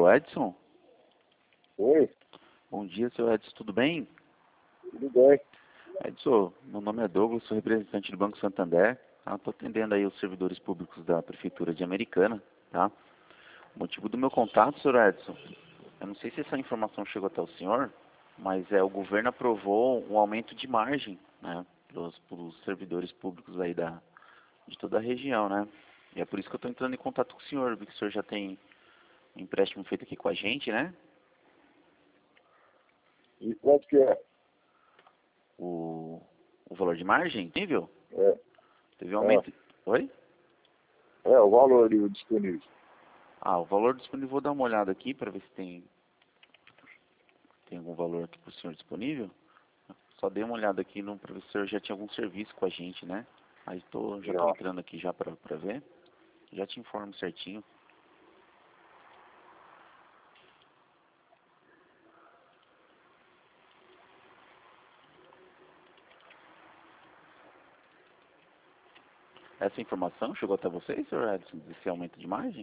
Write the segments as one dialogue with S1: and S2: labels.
S1: Alô, Edson?
S2: Oi,
S1: Bom dia, seu Edson, tudo bem?
S2: tudo bem?
S1: Edson, meu nome é Douglas, sou representante do Banco Santander. Estou atendendo aí os servidores públicos da Prefeitura de Americana, tá? O motivo do meu contato, senhor Edson, eu não sei se essa informação chegou até o senhor, mas o governo aprovou um aumento de margem, né, para os servidores públicos aí de toda a região, né? E é por isso que eu estou entrando em contato com o senhor, vi que o senhor já tem um empréstimo feito aqui com a gente, né?
S2: E quanto que é?
S1: O, o valor de margem, nível?
S2: É,
S1: Teve um aumento. Oi?
S2: o valor ali disponível.
S1: O valor disponível, vou dar uma olhada aqui para ver se tem algum valor aqui para o senhor disponível. Só dei uma olhada aqui para ver se o senhor já tinha algum serviço com a gente, né? Aí já tô
S2: Já.
S1: entrando aqui já para ver. Já te informo certinho. Essa informação chegou até vocês, senhor Edson, desse aumento de margem?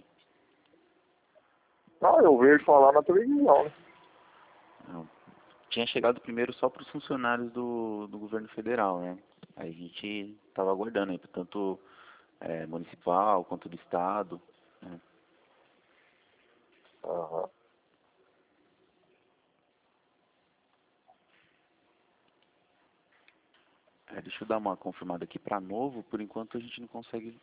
S2: Ah, eu vejo falar na televisão, né?
S1: Não. Tinha chegado primeiro só para os funcionários do governo federal, né? Aí a gente estava aguardando aí, tanto municipal quanto do estado, né?
S2: Aham.
S1: Deixa eu dar uma confirmada aqui para novo, por enquanto a gente não consegue.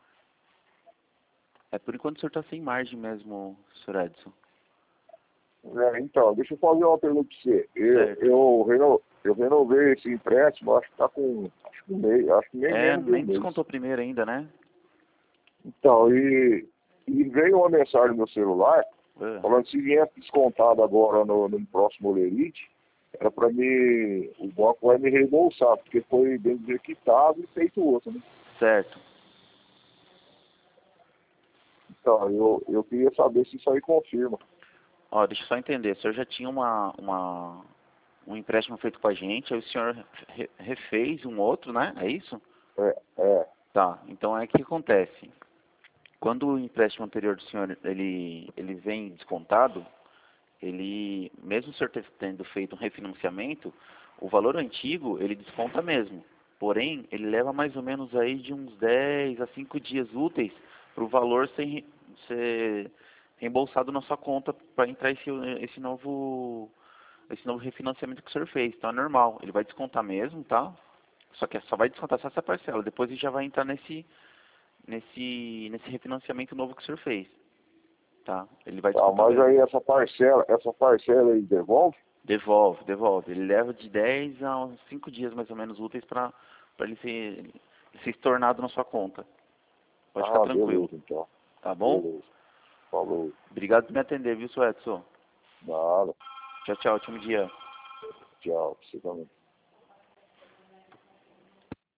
S1: Por enquanto o senhor está sem margem mesmo, senhor Edson.
S2: Então, deixa eu fazer uma pergunta para você.
S1: Certo.
S2: Eu renovei esse empréstimo, acho que tá com, acho que um mês, acho que nem menos de um
S1: Nem
S2: mês.
S1: descontou primeiro ainda, né?
S2: Então, e veio uma mensagem no meu celular,
S1: Ah,
S2: falando que se vier descontado agora no próximo Olerite, era para mim, o banco vai me reembolsar, porque foi bem dizer quitado e feito outro, né?
S1: certo.
S2: Então, eu queria saber se isso aí confirma.
S1: Ó, deixa eu só entender. O senhor já tinha um empréstimo feito com a gente, aí o senhor refez um outro, né? É isso?
S2: É, é,
S1: Tá. Então o que acontece? Quando o empréstimo anterior do senhor ele vem descontado, mesmo o senhor tendo feito um refinanciamento, o valor antigo ele desconta mesmo. Porém, ele leva mais ou menos aí de uns 10 a 5 dias úteis para o valor ser reembolsado na sua conta para entrar esse novo refinanciamento que o senhor fez. Então é normal, ele vai descontar mesmo, tá? Só que só vai descontar só essa parcela. Depois ele já vai entrar nesse refinanciamento novo que o senhor fez, tá? Ele vai
S2: tá,
S1: descontar
S2: mas
S1: mesmo.
S2: aí essa parcela aí devolve?
S1: Devolve. Ele leva de 10 a uns 5 dias mais ou menos úteis para ele ser estornado na sua conta. Pode ficar
S2: Ah,
S1: tranquilo,
S2: beleza, então.
S1: tá bom?
S2: Beleza. Falou.
S1: Obrigado por me atender, viu, seu Edson?
S2: Nada.
S1: Tchau, tchau, ótimo dia.
S2: Tchau. Você também.